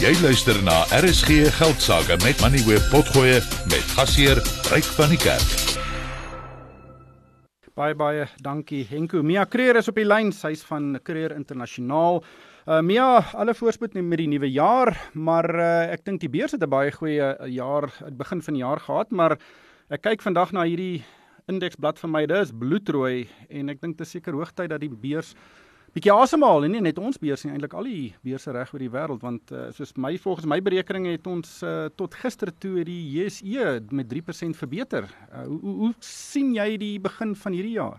Jy luister na RSG Geldsaake met Money Web Potgoe met gasheer Ryk van die Kerk. Baie dankie Henko. Mia Creer is op die lyn, sy is van Creer Internasionaal. Mia, alle voorspoed met die nuwe jaar, maar ek dink die beurs het 'n baie goeie jaar, het begin van die jaar gehad, maar ek kyk vandag na hierdie indeksblad van my, dit is bloedrooi, en ek dink dit is seker hoogtyd dat die beurs bietjie asemhaal, en nie net ons beurs nie, eintlik al die beurse reg oor die wêreld, want volgens my berekening het ons tot gister toe die JSE met 3% verbeter. Hoe sien jy die begin van hierdie jaar?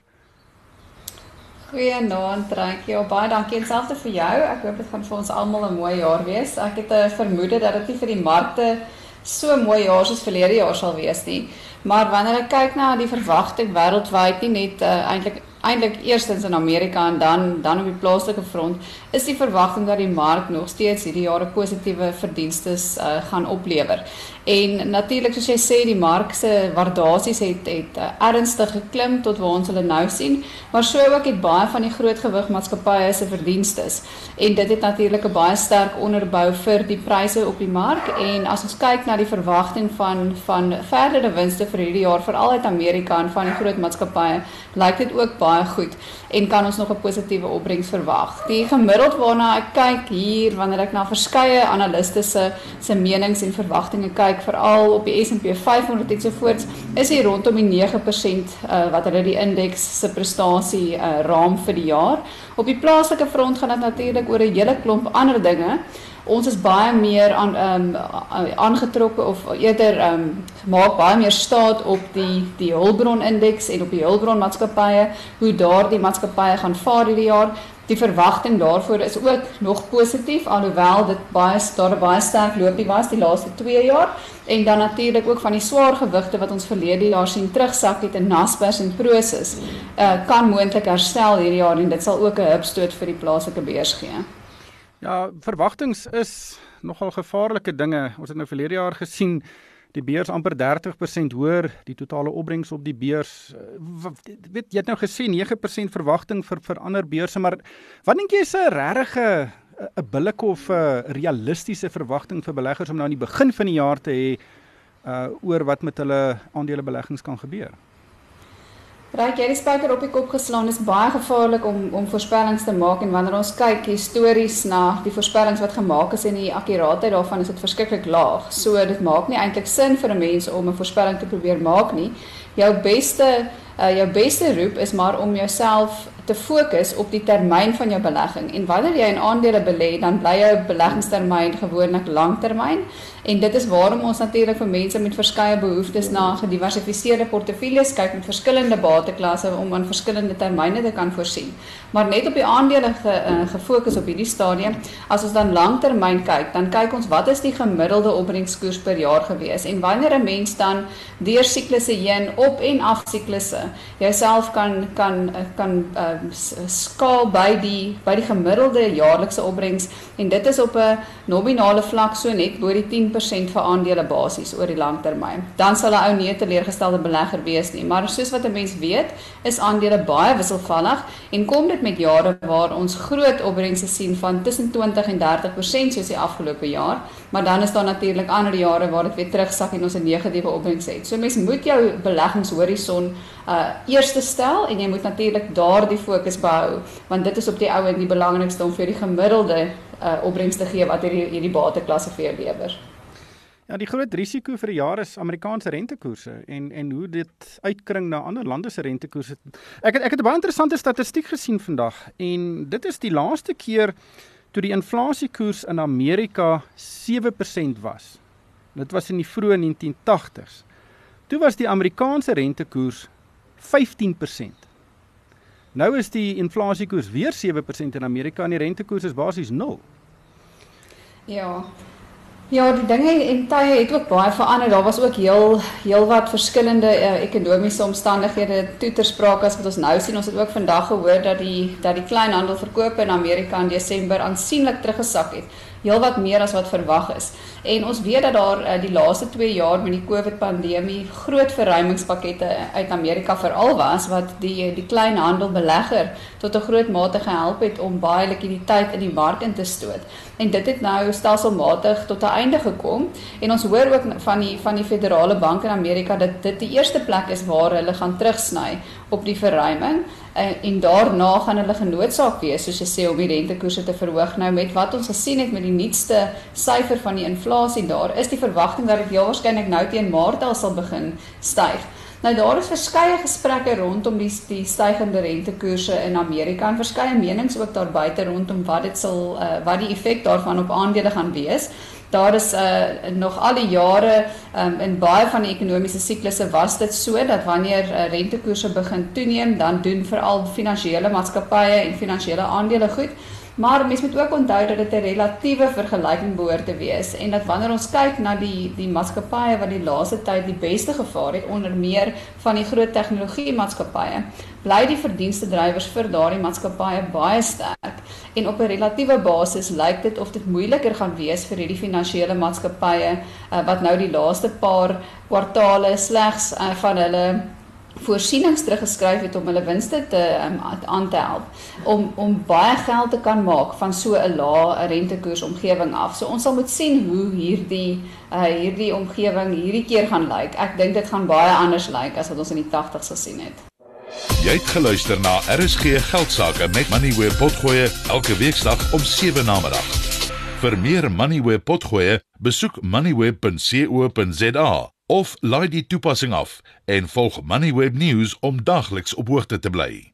Goeienaand, Ryk. Baie dankie en selfs vir jou. Ek hoop dit gaan vir ons almal 'n mooi jaar wees. Ek het 'n vermoede dat dit nie vir die markte so mooi jaar soos verlede jaar sal wees nie. Maar wanneer ek kyk na die verwagting wêreldwyd, nie net eintlik eerstens in Amerika en dan op die plaaslike front, is die verwagting dat die mark nog steeds hierdie jaar positiewe verdienstes gaan oplewer. En natuurlik, soos jy sê, die mark se waardasies het ernstig geklim tot waar ons hulle nou sien, maar so ook het baie van die groot gewig maatskappye se verdienstes. En dit het natuurlik 'n baie sterk onderbou vir die pryse op die mark. En as ons kyk na die verwagting van verdere winste vir hierdie jaar, veral uit Amerika en van die groot maatskappye, lyk dit ook baie goed en kan ons nog 'n positiewe opbrengs verwag. Die gemiddeld waarna ek kyk hier, wanneer ek na verskeie analiste se menings en verwagtinge kyk, veral op die S&P 500 ensovoorts, is hier rondom die 9% wat hulle die indeks se prestasie raam vir die jaar. Op die plaaslike front gaan dit natuurlik oor 'n hele klomp ander dinge. Ons is baie meer aangetrokke of eerder maak baie meer staat op die hulpbronindeks en op die hulpbronmaatskappye, hoe daar die maatskappye gaan vaar hierdie jaar. Die verwagting daarvoor is ook nog positief, alhoewel dit baie sterk loopie was die laaste 2 jaar. En dan natuurlik ook van die swaar gewigte wat ons verlede jaar sien terugsak het in Naspers en Prosus, kan moontlik herstel hierdie jaar en dit sal ook 'n hupstoot vir die plaaslike beurs gee. Ja, verwagtings is nogal gevaarlike dinge. Ons het nou verlede jaar gesien, die beurs amper 30% hoër, die totale opbrengs op die beurs. Jy het nou gesê 9% verwagting vir ander beurse, maar wat dink jy is 'n regtige 'n billike of 'n realistiese verwagting vir beleggers om nou aan die begin van die jaar te hê oor wat met hulle aandelebeleggings kan gebeur? Ryk, jy die spyker op die kop geslaan, is baie gevaarlik om voorspellings te maak, en wanneer ons kyk histories na die voorspellings wat gemaak is en die akkuraatheid daarvan, is dit verskriklik laag. So dit maak nie eintlik sin vir 'n mens om 'n voorspelling te probeer maak nie. Jou beste roep is maar om jouself te fokus op die termyn van jou belegging. En wanneer jy in aandele belê, dan bly jou beleggingstermyn gewoonlik langtermyn. En dit is waarom ons natuurlik vir mense met verskeie behoeftes na gediversifiseerde portefeuilles kyk met verskillende bateklasse om aan verskillende termyne te kan voorsien. Maar net op die aandele gefokus op hierdie stadium, as ons dan langtermyn kyk, dan kyk ons wat is die gemiddelde opbrengskoers per jaar gewees. En wanneer 'n mens dan deur siklusse heen, op en af siklusse, jouself kan skaal by die gemiddelde jaarlikse opbrengs, en dit is op 'n nominale vlak so net bo die 10% vir aandele basies oor die langtermyn. Dan sal 'n ou nie 'n teleurgestelde belegger wees nie, maar soos wat 'n mens weet, is aandele baie wisselvallig en kom dit met jare waar ons groot opbrengse sien van tussen 20 en 30% soos die afgelope jaar, maar dan is daar natuurlik ander jare waar dit weer terugsak en ons 'n negatiewe opbrengs het. So mens moet jou beleggingshorison eerste stel, en jy moet natuurlik daar die fokus behou, want dit is op die ou en die belangrikste om vir die gemiddelde opbrengs te gee wat hierdie bateklasse vir jou lewer. Ja, die groot risiko vir die jaar is Amerikaanse rentekoerse en hoe dit uitkring na ander lande se rentekoerse. Ek het 'n baie interessante statistiek gesien vandag, en dit is die laaste keer toe die inflasiekoers in Amerika 7% was. Dit was in die vroeë 1980s. Toe was die Amerikaanse rentekoers 15%. Nou is die inflasiekoers weer 7% in Amerika en die rentekoers is basies 0. Ja, die dinge en tye het ook baie verander. Daar was ook heel wat verskillende ekonomiese omstandighede, toetersprake as wat ons nou sien. Ons het ook vandag gehoor dat die kleinhandelverkope in Amerika in Desember aansienlik teruggesak het heelwat meer as wat verwag is. En ons weet dat daar die laaste 2 jaar met die COVID-pandemie groot verruimingspakkette uit Amerika veral was, wat die kleinhandelbelegger tot 'n groot mate gehelp het om baie likwiditeit in die mark in te stoot. En dit het nou stelselmatig tot 'n einde gekom. En ons hoor ook van die federale bank in Amerika dat dit die eerste plek is waar hulle gaan terugsny op die verruiming. En daarna gaan hulle genoodsaak wees, soos jy sê, om die rentekoerse te verhoog. Nou met wat ons gesien het met die nuutste syfer van die inflasie daar, is die verwagting dat dit heel waarskynlik nou teen Maart al sal begin styg. Nou daar is verskeie gesprekke rondom die stygende rentekoerse in Amerika en verskeie menings ook daar buite rondom wat die effek daarvan op aandele gaan wees. Daar is nog al die jare in baie van die ekonomiese siklusse was dit so dat wanneer rentekoerse begin toeneem, dan doen veral finansiële maatskappye en finansiële aandele goed. Maar mens moet ook onthou dat dit 'n relatiewe vergelyking behoort te wees en dat wanneer ons kyk na die maatskappye wat die laaste tyd die beste gevaar het, onder meer van die groot tegnologie maatskappye, bly die verdienste drywers vir daardie maatskappye baie sterk. En op 'n relatiewe basis lyk dit of dit moeiliker gaan wees vir hierdie finansiële maatskappye wat nou die laaste paar kwartale slegs van hulle voorsienings teruggeskryf het om hulle winste aan te help, om baie geld te kan maak van so 'n lae rentekoersomgewing af. So ons sal moet sien hoe hierdie omgewing hierdie keer gaan lyk. Ek dink dit gaan baie anders lyk as wat ons in die 80's gesien het. Jy het geluister na RSG Geldsaake met Moneyweb Potgoe elke weeksdag om 7 namiddag. Vir meer Moneyweb Potgoe, besoek moneyweb.co.za of laai die toepassing af en volg Moneyweb News om dagliks op hoogte te bly.